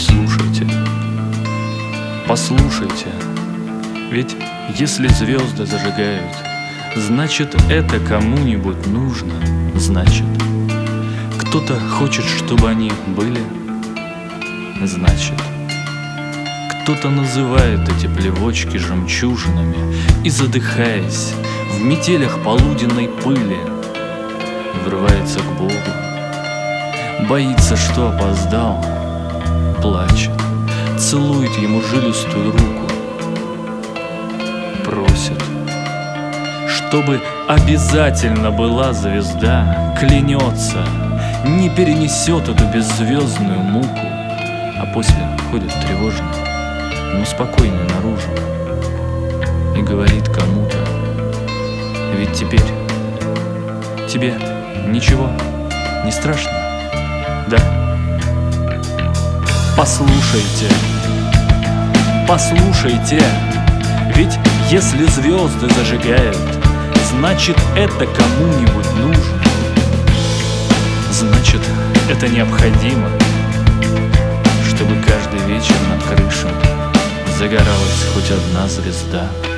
Послушайте, послушайте, ведь если звезды зажигают, значит, это кому-нибудь нужно, значит, кто-то хочет, чтобы они были, значит, кто-то называет эти плевочки жемчужинами и, задыхаясь в метелях полуденной пыли, врывается к Богу, боится, что опоздал, плачет, целует ему жилистую руку, просит, чтобы обязательно была звезда, клянется, не перенесет эту беззвездную муку, а после ходит тревожно, но спокойно наружу и говорит кому-то: ведь теперь тебе ничего не страшно, да? Послушайте, послушайте, ведь если звезды зажигают, значит, это кому-нибудь нужно, значит, это необходимо, чтобы каждый вечер над крышей загоралась хоть одна звезда.